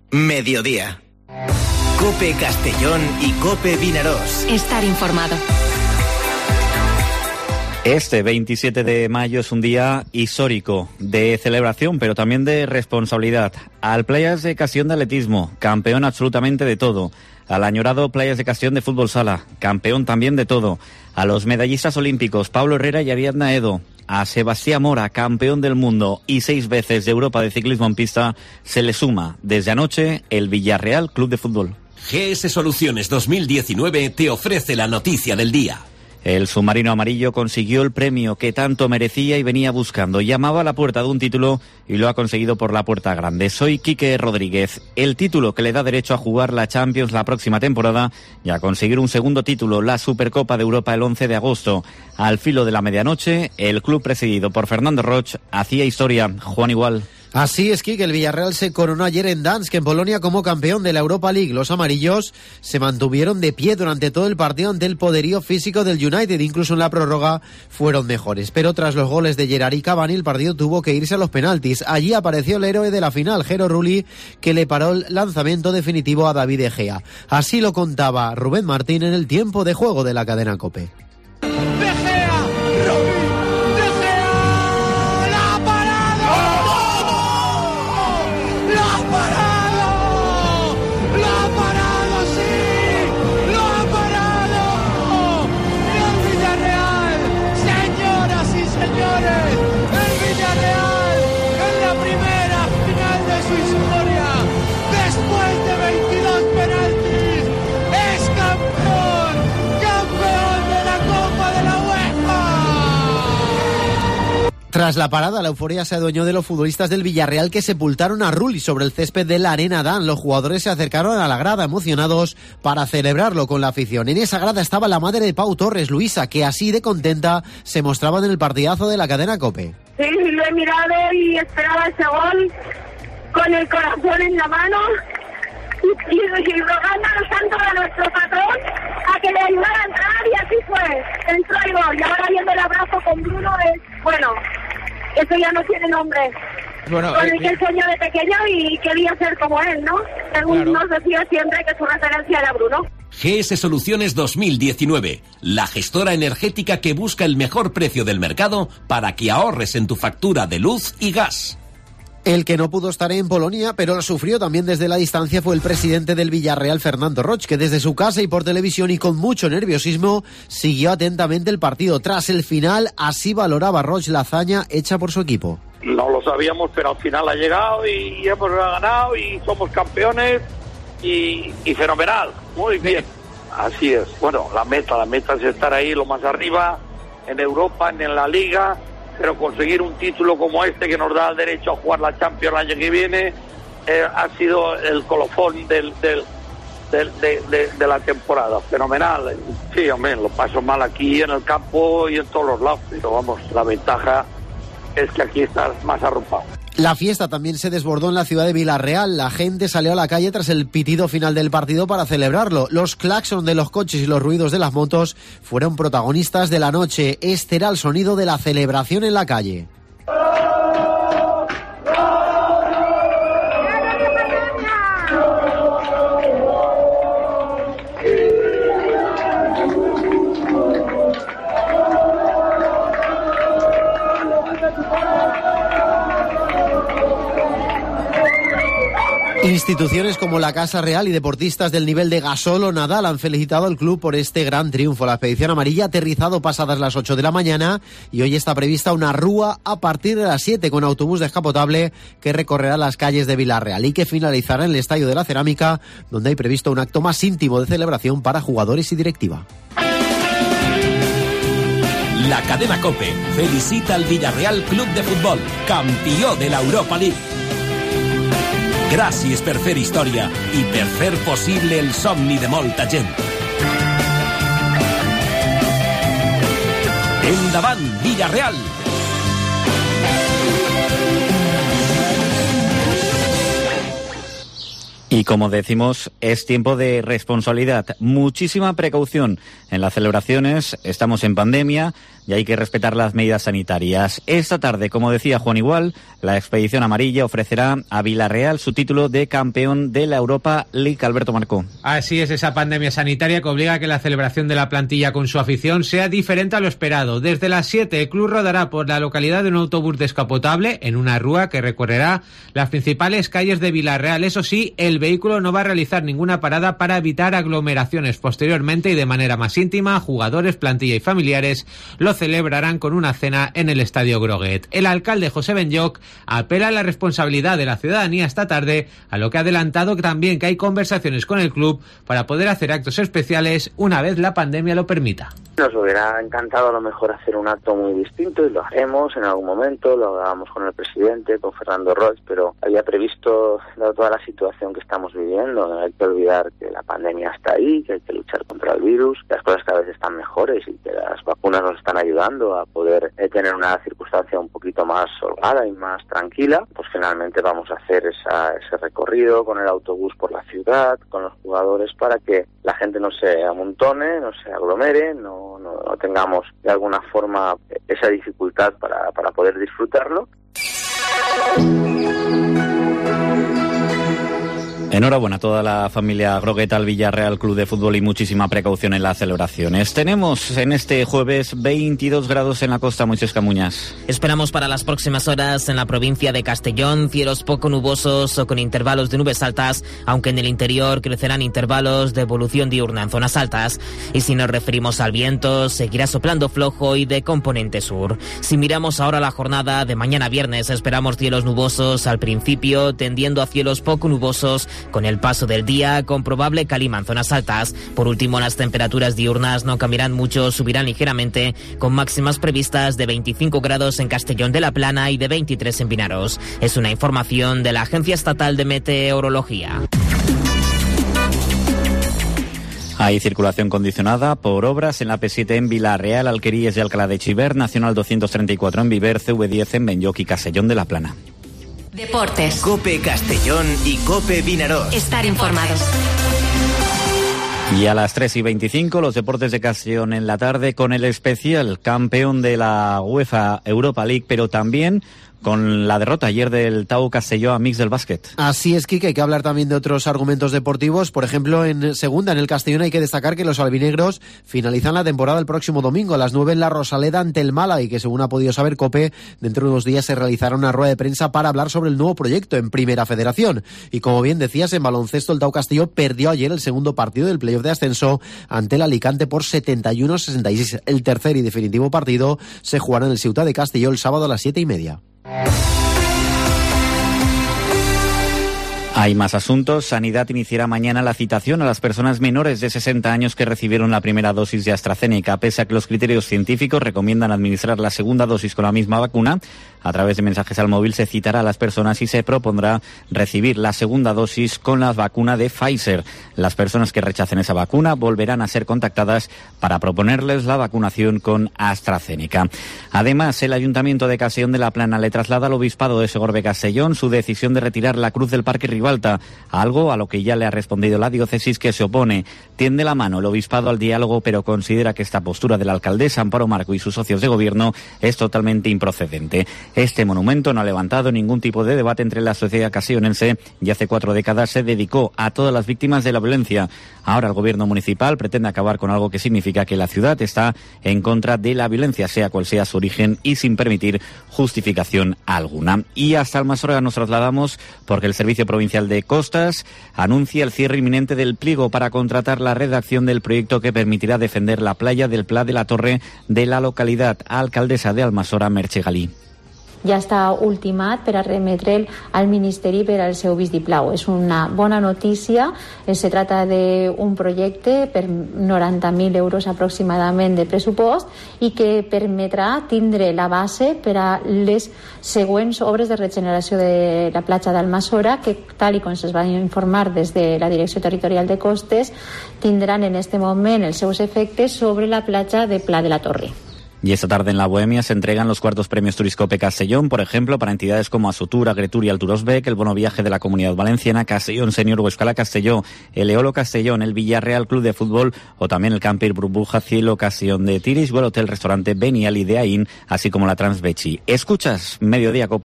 Mediodía. COPE Castellón y COPE Vinarós. Estar informado. Este 27 de mayo es un día histórico, de celebración, pero también de responsabilidad. Al Playas de Castellón de atletismo, campeón absolutamente de todo. Al añorado Playas de Castellón de fútbol sala, campeón también de todo. A los medallistas olímpicos Pablo Herrera y Ariadna Edo. A Sebastián Mora, campeón del mundo y 6 veces de Europa de ciclismo en pista, se le suma desde anoche el Villarreal Club de Fútbol. GS Soluciones 2019 te ofrece la noticia del día. El submarino amarillo consiguió el premio que tanto merecía y venía buscando. Llamaba a la puerta de un título y lo ha conseguido por la puerta grande. Soy Quique Rodríguez. El título que le da derecho a jugar la Champions la próxima temporada y a conseguir un segundo título, la Supercopa de Europa, el 11 de agosto. Al filo de la medianoche, el club presidido por Fernando Roch hacía historia. Juan Igual. Así es, Kike, el Villarreal se coronó ayer en Dansk, en Polonia, como campeón de la Europa League. Los amarillos se mantuvieron de pie durante todo el partido ante el poderío físico del United. Incluso en la prórroga fueron mejores. Pero tras los goles de Gerrard y Cavani, el partido tuvo que irse a los penaltis. Allí apareció el héroe de la final, Jero Rulli, que le paró el lanzamiento definitivo a David De Gea. Así lo contaba Rubén Martín en el tiempo de juego de la cadena COPE. Tras la parada, la euforia se adueñó de los futbolistas del Villarreal, que sepultaron a Rulli sobre el césped de la Arena Dan. Los jugadores se acercaron a la grada emocionados para celebrarlo con la afición. En esa grada estaba la madre de Pau Torres, Luisa, que así de contenta se mostraba en el partidazo de la cadena COPE. Sí, lo he mirado y esperaba ese gol con el corazón en la mano y rogando al santo de nuestro patrón a que le ayudara a entrar, y así fue. Entró el gol y ahora viendo el abrazo con Bruno es, bueno, eso ya no tiene nombre. Bueno, con el que él soñó de pequeño y quería ser como él, ¿no? Según nos decía siempre que su referencia era Bruno. GS Soluciones 2019, la gestora energética que busca el mejor precio del mercado para que ahorres en tu factura de luz y gas. El que no pudo estar en Polonia, pero lo sufrió también desde la distancia, fue el presidente del Villarreal, Fernando Roch, que desde su casa y por televisión y con mucho nerviosismo siguió atentamente el partido. Tras el final, así valoraba Roch la hazaña hecha por su equipo. No lo sabíamos, pero al final ha llegado y hemos ganado y somos campeones y fenomenal, muy bien. Así es. Bueno, la meta es estar ahí lo más arriba, en Europa, en la Liga, pero conseguir un título como este que nos da el derecho a jugar la Champions el año que viene ha sido el colofón de la temporada. Fenomenal. Sí, hombre, lo paso mal aquí en el campo y en todos los lados, pero vamos, la ventaja es que aquí estás más arropado. La fiesta también se desbordó en la ciudad de Villarreal. La gente salió a la calle tras el pitido final del partido para celebrarlo. Los claxons de los coches y los ruidos de las motos fueron protagonistas de la noche. Este era el sonido de la celebración en la calle. Instituciones como la Casa Real y deportistas del nivel de Gasol o Nadal han felicitado al club por este gran triunfo. La expedición amarilla ha aterrizado pasadas las 8 de la mañana y hoy está prevista una rúa a partir de las 7 con autobús descapotable que recorrerá las calles de Villarreal y que finalizará en el Estadio de la Cerámica, donde hay previsto un acto más íntimo de celebración para jugadores y directiva. La cadena COPE felicita al Villarreal Club de Fútbol, campeón de la Europa League. Gràcies per fer història i per fer possible el somni de molta gent. Endavant, Villarreal! Y como decimos, es tiempo de responsabilidad, muchísima precaución en las celebraciones. Estamos en pandemia y hay que respetar las medidas sanitarias. Esta tarde, como decía Juan Igual, la expedición amarilla ofrecerá a Villarreal su título de campeón de la Europa League. Alberto Marcó. Así es, esa pandemia sanitaria que obliga a que la celebración de la plantilla con su afición sea diferente a lo esperado. Desde las 7, el club rodará por la localidad de un autobús descapotable en una rúa que recorrerá las principales calles de Villarreal. Eso sí, el vehículo no va a realizar ninguna parada para evitar aglomeraciones. Posteriormente y de manera más íntima, jugadores, plantilla y familiares lo celebrarán con una cena en el Estadio Groguet. El alcalde José Benlloch apela a la responsabilidad de la ciudadanía esta tarde, a lo que ha adelantado también que hay conversaciones con el club para poder hacer actos especiales una vez la pandemia lo permita. Nos hubiera encantado a lo mejor hacer un acto muy distinto y lo haremos en algún momento, lo hablábamos con el presidente, con Fernando Roig, pero había previsto, dado toda la situación que estamos viviendo, no hay que olvidar que la pandemia está ahí, que hay que luchar contra el virus, que las cosas cada vez están mejores y que las vacunas nos están ayudando a poder tener una circunstancia un poquito más holgada y más tranquila. Pues finalmente vamos a hacer ese recorrido con el autobús por la ciudad, con los jugadores, para que la gente no se amontone, no se aglomere, no tengamos de alguna forma esa dificultad para poder disfrutarlo. Enhorabuena a toda la familia Groguet, al Villarreal Club de Fútbol y muchísima precaución en las celebraciones. Tenemos en este jueves 22 grados en la costa, Moisés Camuñas. Esperamos para las próximas horas en la provincia de Castellón cielos poco nubosos o con intervalos de nubes altas, aunque en el interior crecerán intervalos de evolución diurna en zonas altas. Y si nos referimos al viento, seguirá soplando flojo y de componente sur. Si miramos ahora la jornada de mañana viernes, esperamos cielos nubosos al principio, tendiendo a cielos poco nubosos con el paso del día, con probable calima en zonas altas. Por último, las temperaturas diurnas no cambiarán mucho, subirán ligeramente, con máximas previstas de 25 grados en Castellón de la Plana y de 23 en Vinaros. Es una información de la Agencia Estatal de Meteorología. Hay circulación condicionada por obras en la P7 en Villarreal, Alqueríes y Alcalá de Chiver, Nacional 234 en Viver, CV10 en Benlloch y Castellón de la Plana. Deportes. COPE Castellón y COPE Vinaros. Estar informados. Y a las 3:25, los deportes de Castellón en la tarde con el especial campeón de la UEFA Europa League, pero también con la derrota ayer del Tau Castelló a Mix del Básquet. Así es, Quique, hay que hablar también de otros argumentos deportivos. Por ejemplo, en segunda, en el Castellón, hay que destacar que los albinegros finalizan la temporada el próximo domingo a las 9 en la Rosaleda ante el Málaga, y que, según ha podido saber COPE, dentro de unos días se realizará una rueda de prensa para hablar sobre el nuevo proyecto en Primera Federación. Y como bien decías, en baloncesto el Tau Castelló perdió ayer el segundo partido del playoff de ascenso ante el Alicante por 71-66. El tercer y definitivo partido se jugará en el Ciutat de Castelló el sábado a las 7:30. Hay más asuntos. Sanidad iniciará mañana la citación a las personas menores de 60 años que recibieron la primera dosis de AstraZeneca. Pese a que los criterios científicos recomiendan administrar la segunda dosis con la misma vacuna, a través de mensajes al móvil se citará a las personas y se propondrá recibir la segunda dosis con la vacuna de Pfizer. Las personas que rechacen esa vacuna volverán a ser contactadas para proponerles la vacunación con AstraZeneca. Además, el Ayuntamiento de Castellón de la Plana le traslada al Obispado de Segorbe-Castellón su decisión de retirar la cruz del Parque Ribalta, algo a lo que ya le ha respondido la diócesis, que se opone. Tiende la mano el Obispado al diálogo, pero considera que esta postura de la alcaldesa Amparo Marco y sus socios de gobierno es totalmente improcedente. Este monumento no ha levantado ningún tipo de debate entre la sociedad castellonense y hace 4 décadas se dedicó a todas las víctimas de la violencia. Ahora el gobierno municipal pretende acabar con algo que significa que la ciudad está en contra de la violencia, sea cual sea su origen, y sin permitir justificación alguna. Y hasta Almasorga nos trasladamos porque el Servicio Provincial de Costas anuncia el cierre inminente del pliego para contratar la redacción del proyecto que permitirá defender la playa del Pla de la Torre de la localidad. Alcaldesa de Almassora, Merche Galí. Ja està ultimat per a remetre'l al Ministeri per al seu vistiplau. És una bona notícia. Se trata d'un projecte per 90.000 euros aproximadament de pressupost i que permetrà tindre la base per a les següents obres de regeneració de la platja d'Almassora, que, tal com se'ns va informar des de la Direcció Territorial de Costes, tindran en este moment els seus efectes sobre la platja de Pla de la Torre. Y esta tarde en la Bohemia se entregan los cuartos premios Turiscope Castellón, por ejemplo, para entidades como Asutur, Agretur y Alturosbec, el bono viaje de la Comunidad Valenciana, Castellón Senior o Escala Castelló, el Eolo Castellón, el Villarreal Club de Fútbol o también el Camper Burbuja Cielo Castellón de Tiris o el Hotel Restaurante Beniali de Aín, así como la Transbechi. Escuchas Mediodía Cope.